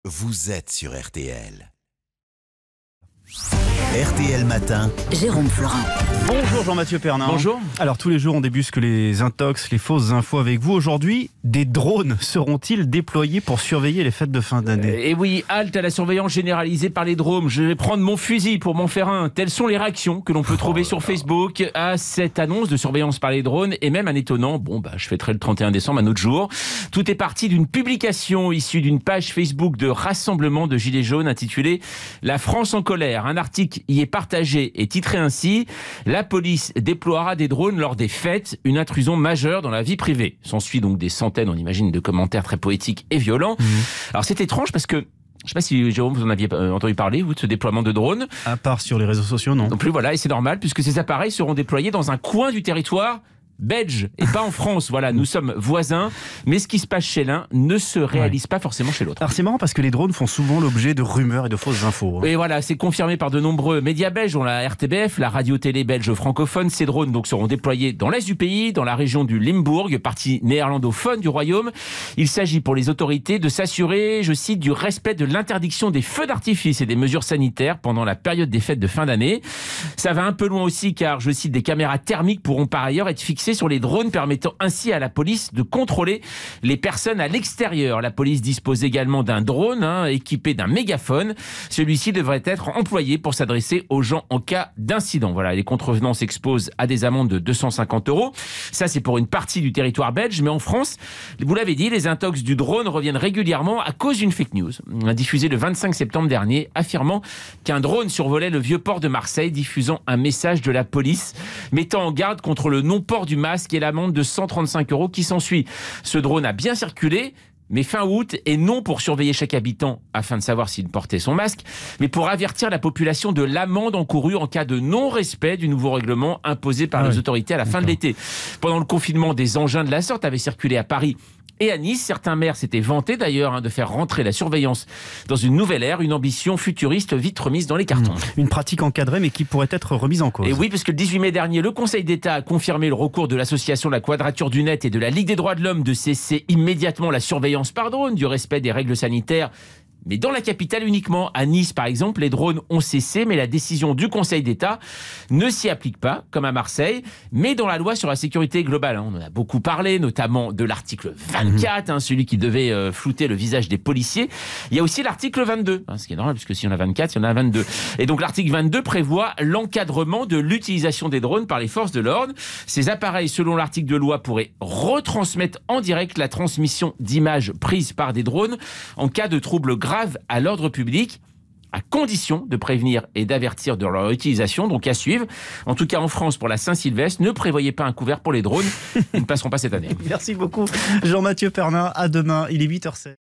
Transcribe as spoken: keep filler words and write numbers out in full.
vous êtes sur R T L. R T L Matin, Jérôme Florin. Bonjour Jean-Mathieu Pernin. Bonjour. Alors tous les jours on débusque les intox, les fausses infos avec vous. Aujourd'hui, des drones seront-ils déployés pour surveiller les fêtes de fin d'année ? Et oui, halte à la surveillance généralisée par les drones. Je vais prendre mon fusil pour m'en faire un. Telles sont les réactions que l'on peut trouver oh sur Facebook à cette annonce de surveillance par les drones. Et même un étonnant, bon bah je fêterai le trente et un décembre un autre jour. Tout est parti d'une publication issue d'une page Facebook de rassemblement de Gilets jaunes intitulée « La France en colère ». Un article y est partagé et titré ainsi « La police déploiera des drones lors des fêtes, une intrusion majeure dans la vie privée ». S'ensuit donc des centaines, on imagine, de commentaires très poétiques et violents. Mmh. Alors c'est étrange parce que, je ne sais pas si Jérôme, vous en aviez entendu parler, vous, de ce déploiement de drones. À part sur les réseaux sociaux, non. Non plus, voilà, et c'est normal puisque ces appareils seront déployés dans un coin du territoire belge et pas en France. Voilà, nous sommes voisins, mais ce qui se passe chez l'un ne se réalise ouais. pas forcément chez l'autre. Alors c'est marrant parce que les drones font souvent l'objet de rumeurs et de fausses infos. Hein. Et voilà, c'est confirmé par de nombreux médias belges, dont la R T B F, la radio-télé belge francophone. Ces drones donc seront déployés dans l'est du pays, dans la région du Limbourg, partie néerlandophone du royaume. Il s'agit pour les autorités de s'assurer, je cite, du respect de l'interdiction des feux d'artifice et des mesures sanitaires pendant la période des fêtes de fin d'année. Ça va un peu loin aussi car, je cite, des caméras thermiques pourront par ailleurs être fixées sur les drones, permettant ainsi à la police de contrôler les personnes à l'extérieur. La police dispose également d'un drone hein, équipé d'un mégaphone. Celui-ci devrait être employé pour s'adresser aux gens en cas d'incident. Voilà, les contrevenants s'exposent à des amendes de deux cent cinquante euros. Ça, c'est pour une partie du territoire belge. Mais en France, vous l'avez dit, les intox du drone reviennent régulièrement à cause d'une fake news diffusée le vingt-cinq septembre dernier, affirmant qu'un drone survolait le vieux port de Marseille, diffusant un message de la police mettant en garde contre le non-port du masque et l'amende de cent trente-cinq euros qui s'ensuit. Ce drone a bien circulé, mais fin août, et non pour surveiller chaque habitant afin de savoir s'il portait son masque, mais pour avertir la population de l'amende encourue en cas de non-respect du nouveau règlement imposé par ah les oui. autorités à la fin de l'été. Pendant le confinement, des engins de la sorte avaient circulé à Paris et à Nice. Certains maires s'étaient vantés d'ailleurs hein, de faire rentrer la surveillance dans une nouvelle ère, une ambition futuriste vite remise dans les cartons. Mmh. Une pratique encadrée mais qui pourrait être remise en cause. Et oui, parce que le dix-huit mai dernier, le Conseil d'État a confirmé le recours de l'association La Quadrature du Net et de la Ligue des droits de l'homme de cesser immédiatement la surveillance par drone, du respect des règles sanitaires. Mais dans la capitale uniquement, à Nice par exemple, les drones ont cessé, mais la décision du Conseil d'État ne s'y applique pas, comme à Marseille, mais dans la loi sur la sécurité globale. Hein, on en a beaucoup parlé, notamment de l'article vingt-quatre, mmh. hein, celui qui devait euh, flouter le visage des policiers. Il y a aussi l'article vingt-deux, hein, ce qui est normal, puisque si on a vingt-quatre, il y en a vingt-deux. Et donc l'article vingt-deux prévoit l'encadrement de l'utilisation des drones par les forces de l'ordre. Ces appareils, selon l'article de loi, pourraient retransmettre en direct la transmission d'images prises par des drones en cas de troubles graves grave à l'ordre public, à condition de prévenir et d'avertir de leur utilisation, donc à suivre. En tout cas, en France, pour la Saint-Sylvestre, ne prévoyez pas un couvert pour les drones. Ils ne passeront pas cette année. Merci beaucoup, Jean-Mathieu Pernin. À demain, il est huit heures sept.